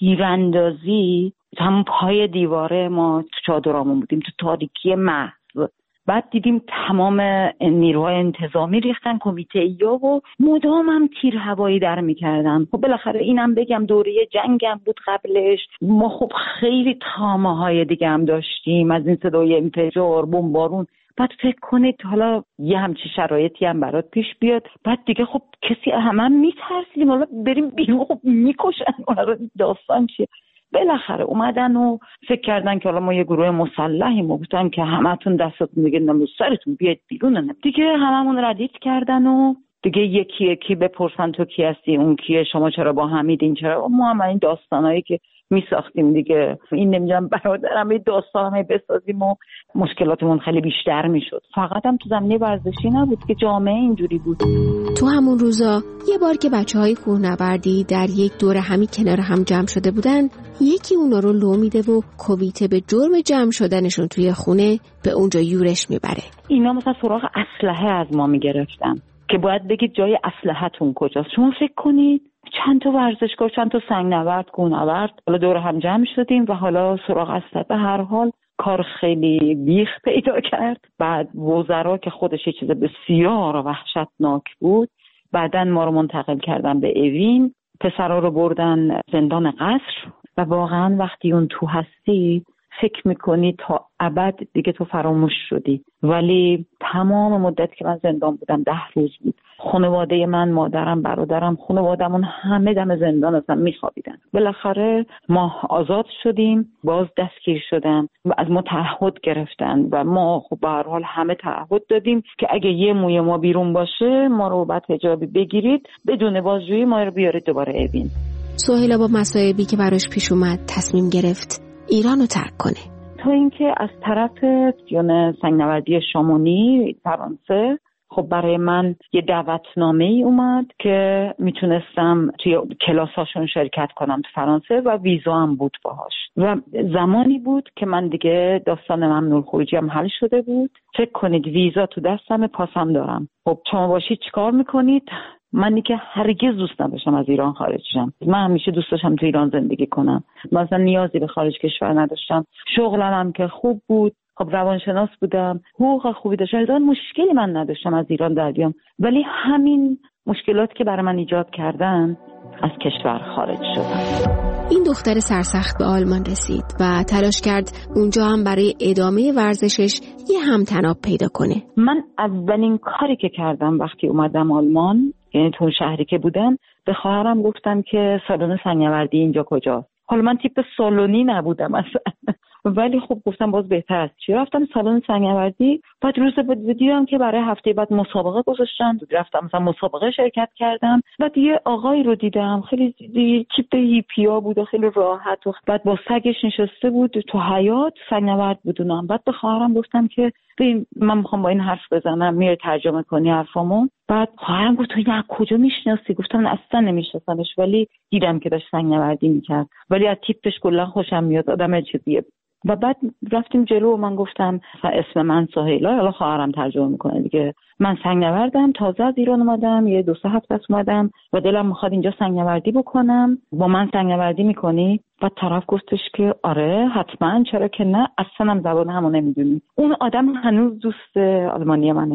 تیراندازی همون پای دیواره، ما تو چادرامون بودیم تو تاریکی محض. بعد دیدیم تمام نیروهای انتظامی ریختن، کمیته ایا و مدام هم تیر هوایی در میکردن. خب بالاخره اینم بگم دوره جنگم بود قبلش، ما خب خیلی تامه های دیگه هم داشتیم از این صدای انفجار، بمبارون. بعد فکر کنید حالا یه همچی شرایطی هم برات پیش بیاد، بعد دیگه خب کسی همه هم میترسیدیم حالا بریم بیرون، خب میکشن، حالا داستان چیه؟ بالاخره اومدن و فکر کردن که حالا ما یه گروه مسلحیم و گفتن که همتون دستتون دیگه نمو سرتون بیاید بیرون. دیگه هممون ردیف کردن و دیگه یکی یکی بپرسن تو کی هستی، اون کیه، شما چرا با همید، این چرا. ما هم این داستانایی که می ساختیم دیگه، این نمیدونم برادرم این داستانایی بسازیم و مشکلاتمون خیلی بیشتر میشد. فقط هم تو زمینه ورزشی نبود که جامعه اینجوری بود. تو همون روزا یه بار که بچهای کوهنوردی در یک دوره همی کنار هم جمع شده بودن، یکی اونا رو لو میده و کوبیته به جرم جمع شدنشون توی خونه به اونجا یورش میبره. اینا مثلا سراغ اسلحه از ما میگرفتن که باید بگید جای اسلحه‌تون کجاست. شما فکر کنید چند تا ورزشگاه، چند تا سنگنورد، کوهنورد حالا دور هم جمع شدیم و حالا سراغ اسلحه. به هر حال کار خیلی بیخ پیدا کرد. بعد وزرا که خودش یه چیز بسیار وحشتناک بود، بعدن ما رو منتقل کردن به اوین، پسرا رو بردن زندان قصر و واقعا وقتی اون تو هستی فکر میکنی تا ابد دیگه تو فراموش شدی. ولی تمام مدت که من زندان بودم، ده روز بود، خانواده من، مادرم، برادرم، خانوادمون همه دم زندان هستن میخوابیدن. بالاخره ما آزاد شدیم، باز دستگیر شدن و از ما تعهد گرفتن و ما خب به هر حال همه تعهد دادیم که اگه یه موی ما بیرون باشه ما رو بعد حجابی بگیرید، بدون بازجویی ما رو بیارید دوباره اوین. سهیلا با مصائبی که براش پیش اومد تصمیم گرفت ایرانو ترک کنه. تا اینکه از طرف یون سنگنوردی شامونی فرانسه خب برای من یه دعوتنامه ای اومد که میتونستم توی کلاساشون شرکت کنم تو فرانسه و ویزا هم بود باهاش و زمانی بود که من دیگه داستان ممنوع خروجی هم حل شده بود. فکر کنید ویزا تو دستم، پاسم دارم. خب شما باشید چیکار میکنید؟ منی که هرگز دوست نداشتم از ایران خارج شم. من همیشه دوست داشتم تو ایران زندگی کنم. مثلا نیازی به خارج کشور نداشتم. شغلم هم که خوب بود. خب روانشناس بودم. حقوق خوبی داشتم. هیچ مشکلی من نداشتم از ایران در بیام. ولی همین مشکلات که برای من ایجاد کردن از کشور خارج شدم. این دختر سرسخت به آلمان رسید و تلاش کرد اونجا هم برای ادامه ورزشش یه همتناب پیدا کنه. من اولین کاری که کردم وقتی اومدم آلمان، یعنی تو شهری که بودم، به خواهرم گفتم که سالن سنگنوردی اینجا کجاست. حالا من تیپ سالونی نبودم اصلا، ولی خب گفتم باز بهتر از چی. رفتم سالن سنگنوردی. بعد روز بعد دیدم که برای هفته بعد مسابقه گذاشتن. رفتم مثلا مسابقه شرکت کردم. بعد یه آقایی رو دیدم خیلی تیپ هیپیا بود، خیلی راحت و بعد با سگش نشسته بود تو حیاط، سنگنورد بودونم. بعد به خواهرم گفتم که ببین من میخوام با این حرف بزنم، میای ترجمه کنی حرفامو؟ بعد خواهرم گفت تو اینو کجا میشناسی؟ گفتم اصلا نمیشناسمش، ولی دیدم که داشت سنگنوردی میکرد، ولی از تیپش کلا خوشم میاد، آدم چیزیه. و بعد رفتیم جلو و من گفتم اسم من سهیلا، حالا خواهرم ترجمه میکنه دیگه. من سنگنوردم، تازه از ایران اومدم، یه دو سه هفته است اومدم و دلم میخواد اینجا سنگنوردی بکنم، با من سنگنوردی میکنی؟ بعد طرف گفتش که آره حتما، چرا که نه، اصلا هم زبان همو نمیدونی. اون آدم هنوز دوست آلمانی منه.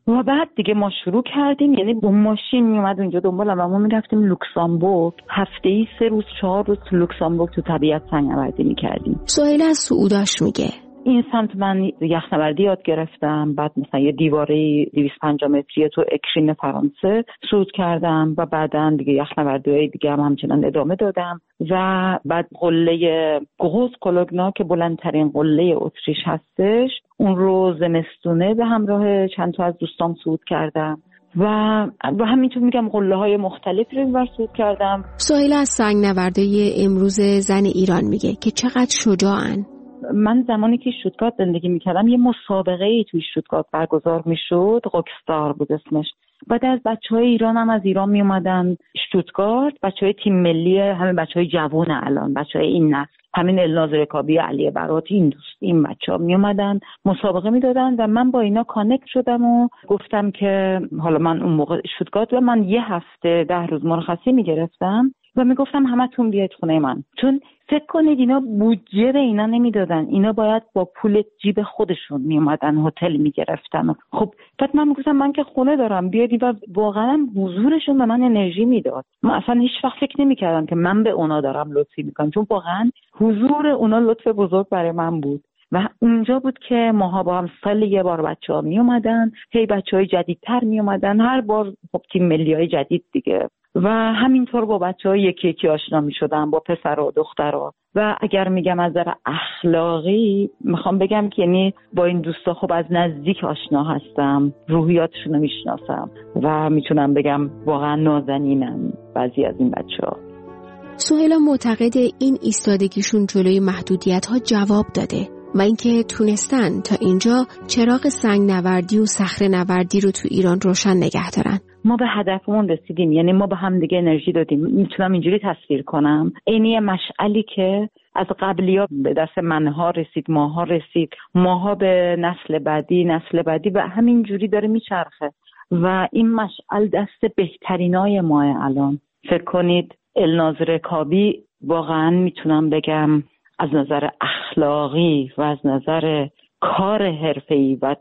و بعد دیگه ما شروع کردیم، یعنی با ماشین میومد اونجا دنبالم و ما میرفتیم لوکسامبورگ، هفته‌ای سه روز چهار روز لوکسامبورگ تو طبیعت سنگ‌نوردی میکردیم. سهیل از سعوداش میگه این سمت من یخنوردی یاد گرفتم، بعد مثلا یه دیواره دویست و پنجاه متری تو اکرین فرانسه صعود کردم و بعداً دیگه یخنوردی‌های دیگه هم همچنان ادامه دادم و بعد قله گوز کلوگنا که بلندترین قله اتریش هستش، اون رو زمستونه به همراه چند تا از دوستام صعود کردم و و همینطور میگم قله های مختلفی رو اینور صعود کردم. سهیل از سنگ‌نوردای امروز زن ایران میگه که چقدر شجاعن. من زمانی که شتوتگارت زندگی میکردم یه مسابقه ای توی شتوتگارت برگزار میشد، روکستار بود اسمش. بعد از بچهای ایران هم از ایران میومدن شتوتگارت، بچهای تیم ملی، همین بچهای جوان الان، بچهای این نسل، همین الناز رکابی، علی براتی، این دوست این بچه‌ها میومدن مسابقه میدادن و من با اینا کانکت شدم و گفتم که حالا من اون موقع شتوتگارت و من یه هفته ده روز مرخصی میگرفتم و میگفتم همتون بیاید خونه من، چون فکر کنید اینا بودجه به اینا نمیدادن، اینا باید با پول جیب خودشون میومدن هتل میگرفتن. خب بعد من میگفتم من که خونه دارم بیادی و واقعا حضورشون به من انرژی میداد. من اصلا هیچ وقت فکر نمیکردم که من به اونا دارم لطفی میکنم، چون واقعا حضور اونا لطف بزرگ برای من بود. و اونجا بود که ماها با هم سال یه بار بچه ها می اومدن، هی بچه های جدیدتر می اومدن، هر بار خب تیم ملی های جدید دیگه، و همینطور با بچه ها یکی یکی آشنا می شدن، با پسر و دختر ها. و اگر میگم از نظر اخلاقی میخوام بگم که یعنی با این دوستا خب از نزدیک آشنا هستم، روحیاتشون رو میشناسم و میتونم بگم واقعا نازنینم بعضی از این بچه ها. سهیلا معتقد این ایستادگیشون جلوی محدودیت ها جواب داده و اینکه تونستن تا اینجا چراغ سنگ نوردی و صخره نوردی رو تو ایران روشن نگه دارن. ما به هدفمون رسیدیم، یعنی ما به هم دیگه انرژی دادیم. میتونم اینجوری تصویر کنم، اینی مشعلی که از قبلیا به دست منها رسید، ماها رسید، ماها به نسل بعدی، نسل بعدی و همینجوری داره میچرخه و این مشعل دست بهترینای ماه الان. فکر کنید الناز رکابی واقعا میتونم بگم از نظر اخلاقی و از نظر کار حرفه‌ای و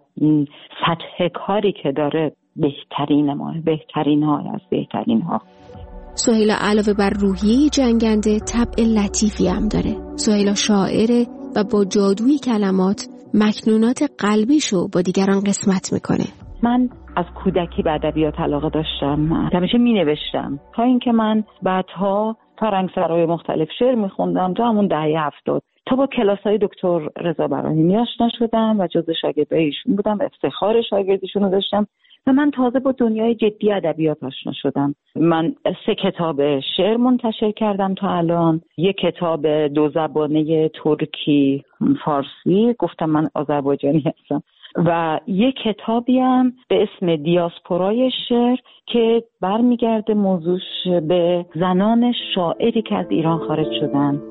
سطح کاری که داره بهترین ما، بهترین ها از بهترین ها. سهیلا علاوه بر روحیه جنگنده طبع لطیفی هم داره. سهیلا شاعره و با جادوی کلمات مکنونات قلبیشو با دیگران قسمت میکنه. من از کودکی به ادبیات علاقه داشتم، همیشه می نوشتم تا اینکه من بعدها فرهنگسرای مختلف شعر میخوندم تا همون دهه هفتاد، تا با کلاسای دکتر رضا براهیمی آشنا شدم و جزو شاگردای ایشون بودم، افتخار شاگردیشون رو داشتم و من تازه با دنیای جدی ادبیات آشنا شدم. من سه کتاب شعر منتشر کردم تا الان، یک کتاب دو زبانه ترکی فارسی، گفتم من آذربایجانی هستم، و یک کتابی هم به اسم دیاسپورای شعر که برمیگرده موضوعش به زنان شاعری که از ایران خارج شدن.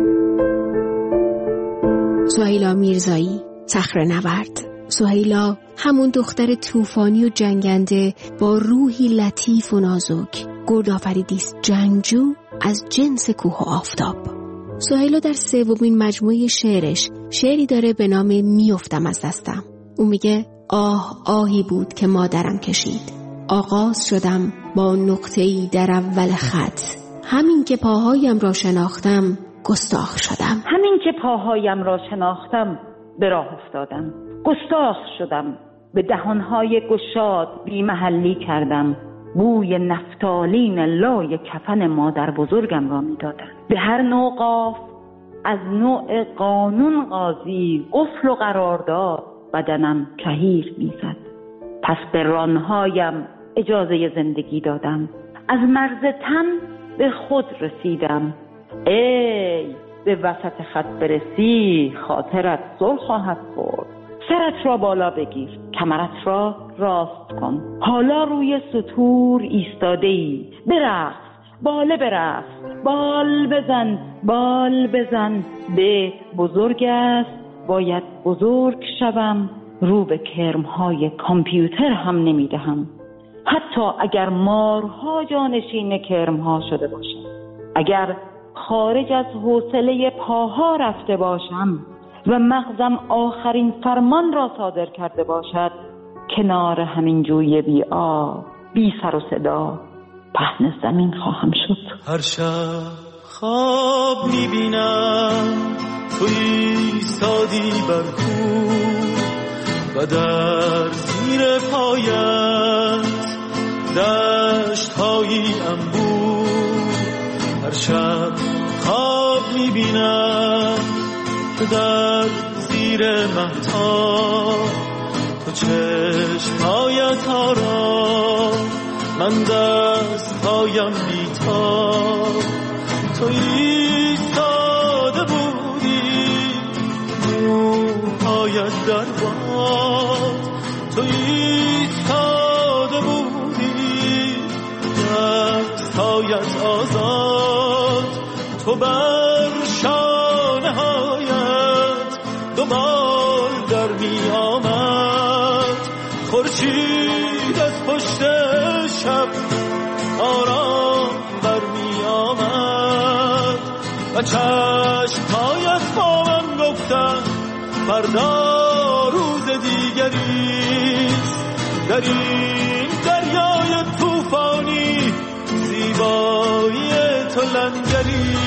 سهیلا میرزایی، صخره نورد. سهیلا همون دختر طوفانی و جنگنده با روحی لطیف و نازک، گردآفریدیست جنگجو از جنس کوه و آفتاب. سهیلا در سومین مجموعه شعرش شعری داره به نام میافتم از دستم. او میگه آه آهی بود که مادرم کشید، آغاز شدم با نقطه‌ای در اول خط، همین که پاهایم را شناختم گستاخ شدم. همین که پاهایم را شناختم به راه افتادم، گستاخ شدم، به دهانهای گشاد بی محلی کردم، بوی نفتالین لای کفن مادر بزرگم را میدادم. به هر نوع قاف از نوع قانون قاضی قفل و قرارداد بدنم کهیر میزد. پس به رانهایم اجازه زندگی دادم، از مرز تن به خود رسیدم. ای به وسط خط برسی خاطرت زل خواهد برد. سرت را بالا بگیر، کمرت را راست کن، حالا روی سطور ایستاده ای، برقص، باله برقص، بال بزن، بال بزن، به بزرگ است باید بزرگ شوم، رو به کرمهای کامپیوتر هم نمیدهم، حتی اگر مارها جانشین کرمها شده باشم، اگر خارج از حوصله پاها رفته باشم و مغزم آخرین فرمان را صادر کرده باشد، کنار همین جوی بی آب بی سر و صدا پهن زمین خواهم شد. هر شب خواب میبینم تو ایستادی بر کوه و در زیر پایت دشت‌هایی انبوه. هر شب خواب میبینم تو در زیر مهتاب، تو چشم‌هایت آرام، من دست‌هایم بی‌تاب. تو ایستاده بودی موهایت در باد، تو ایستاده بودی دست‌هایت آزاد. تو بر شانه هایت دوبار در می آمد، خورشید از پشت شب آرام بر می آمد و چشم‌هایت با من گفتن فردا روز دیگریست. در این دریای طوفانی زیبایی تو لنگری.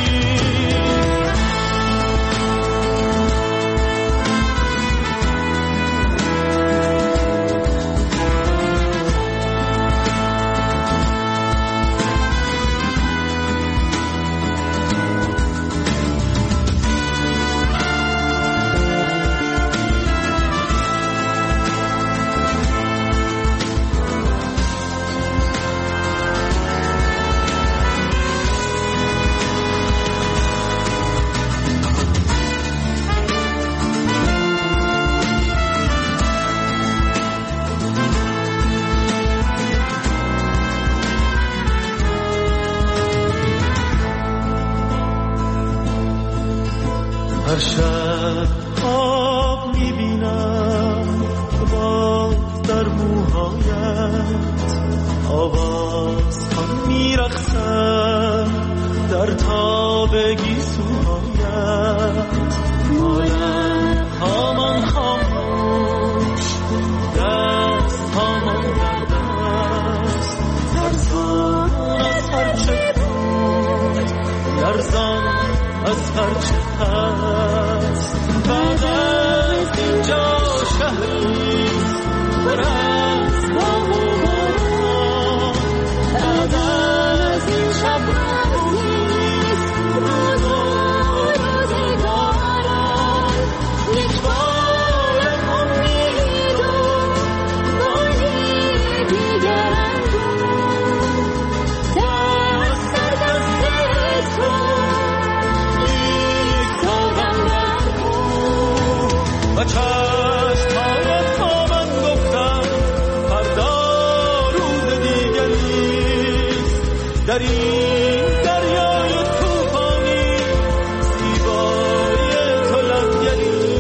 هر شب خواب میبینم باز در موهایت آواز هم میرقصم در تاب گیسوهایت. مالم هامان خاموش دست هامان در دست، ترسان از هرچه بود لرزان از هرچه هست. بعد از اینجا شهریست پر از باغ و باران، بعد از این شب روزیست روز و روزگاران. یک بار امید و باری دیگر اندوه، دست در دست تو و چشم‌هایت با من گفتن فردا روز دیگریست. در این دریای طوفانی زیبایی تو لنگریست.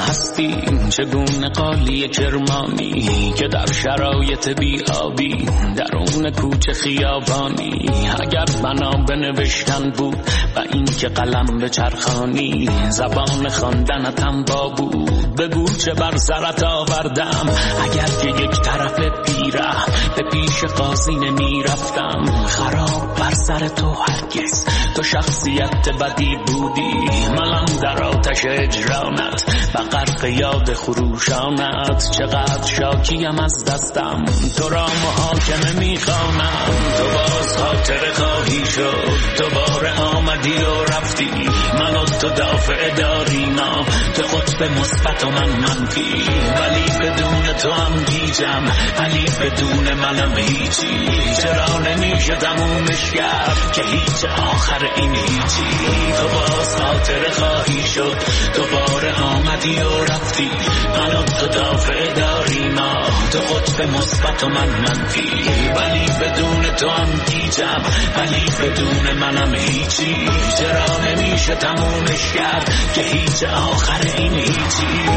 هستیم چگونه قالی کرمانی که در شرایط بیابی درون کوچه خیابانی. اگر بنا بنوشتن بود و این که قلم به چرخانی زبان خواندنتم با بود بگو چه بر سرت آوردم. اگر که یک طرف پیره به پیش قاضی نمی رفتم خراب بر سر تو هرگز تو شخصیت بدی بودی. منم در آتش اجرانت و غرق یاد خروشانت چقدر شاکیم از دستم تو را محاکمه میخوانم. تو باز خاطر خواهی شد دوباره آمدی و رفتی من و تو دافع داریم تو خود به مثبت و من منفی. ولی بدون تو هم گیجم ولی بدون منم هیچی. چرا نمیشه تمومش کرد که هیچ آخر این هیچی. تو باز خاطر خواهی شد دوباره آمدی و رفتی من و تو دافع داریم تو خود به مثبت و من منفی. ولی بدون تو هم گیجم ولی بدون منم هیچی. چرا نمیشه تمومش کرد که هیچ آخر این هیچی.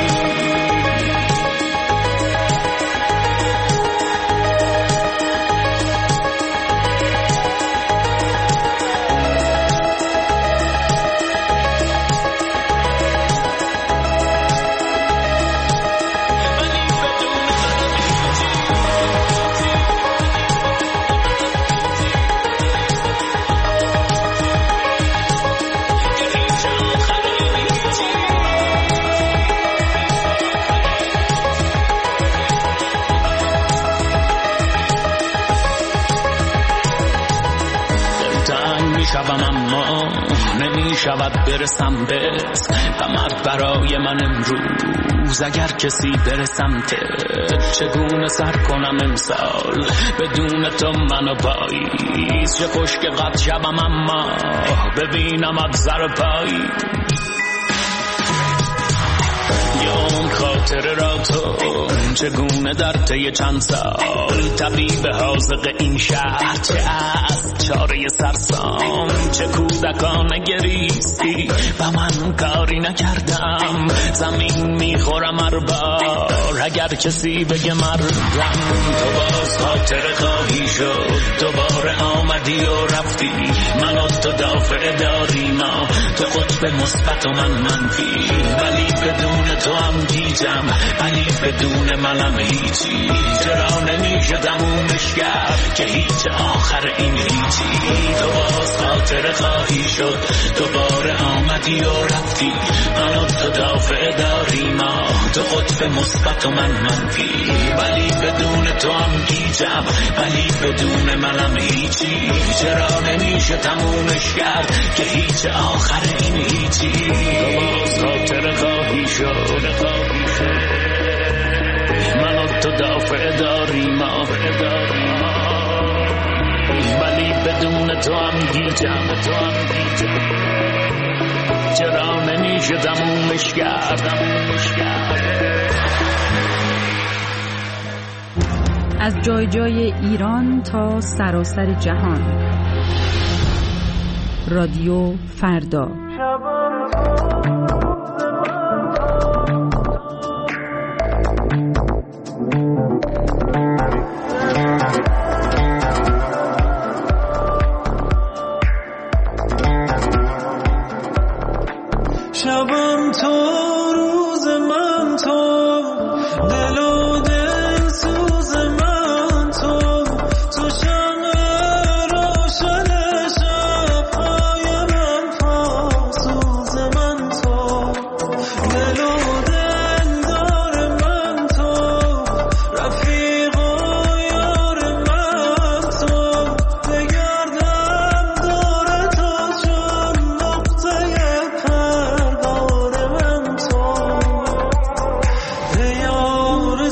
شبم اما نمی شود برسم بهت غمت برای من امروز. اگر کسی برسم ته چگونه سر کنم امسال بدون تو منو پاییز. چه خوش که قد شبم اما ببینم ات زر پایی. اون خاطر را تو چگونه در طی چند سال طبیب حاذق این شهر چه از چاره سرسام چه کودکانه گریستی و من کاری نکردم. زمین میخورم هر بار اگر کسی بگه مردم. تو باز خاطر خواهی شد دوباره آمدی و رفتی من و تو دافع داریم تو خود به مثبت و من منفی. ولی بدون تو هم گیجم ولی بدون منم هیچی. چرا نمیشه تمومش کرد که هیچ آخر این هیچی. تو باز خاطر خواهی شد دوباره آمدی و رفتی من و تو دافع داریم تو خود به مثبت و من منفی. ولی بدون تو هم گیجم ولی بدون منم هیچی. چرا نمیشه تمومش کرد که هیچ آخر این هیچی. تو باز خاطر خواهی شد من و تو دافع داریم ولی بدون تو هم گیجم تو هم گیجم. چرا نمیشه تمومش کرد. از جای جای ایران تا سراسر جهان رادیو فردا. شبم تو روز من تو دل و دل سوز من تو تو شمع روشن شب‌های من پاسوز من تو دل و دل دار من تو رفیق و یار من تو بگردم دور تو چون نقطه پر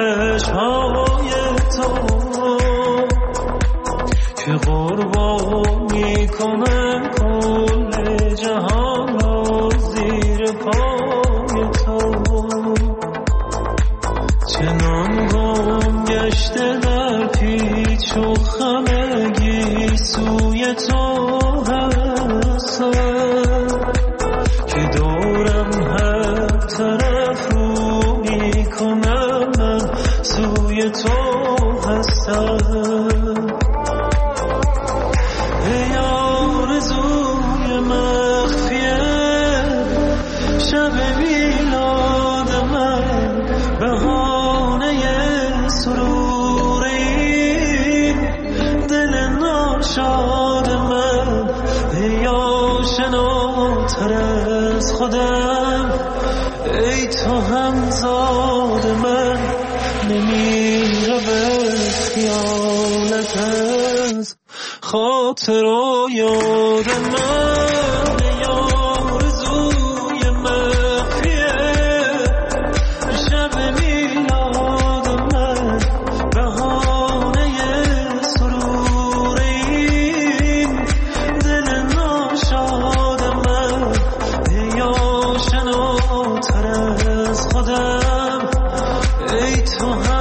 چشمهای تو که قربان میکنم کل جهان را زیر پای تو. چنان گم گشته در پیچ و خمگی سوی تو هستم که دورم هر طرف رو میکنم من سوی تو هستم. ای آرزوی مخفیه شب میلاد من، بهانه سروری دل ناشاد من. ای آشناتر از خودم، ای تو همزاد من، نمیره به خیالت از خاطر و یاد من. ای آرزوی مخفیه شب میلاد من، بهانه سروری دل ناشاد من. ای آشناتر از خودم، ای تو هم